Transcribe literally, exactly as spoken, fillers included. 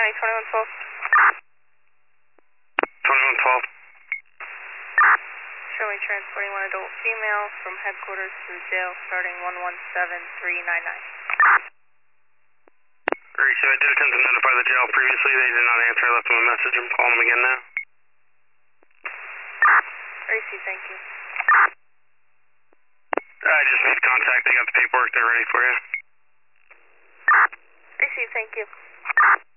County, twenty-one twelve. twenty-one twelve. Show me transporting one adult female from headquarters to the jail starting one one seven three nine nine. Alright, so I did attempt to notify the jail previously. They did not answer. I left them a message. I'm calling them again now. Receive, thank you. I just made contact. They got the paperwork. They're ready for you. Receive, thank you.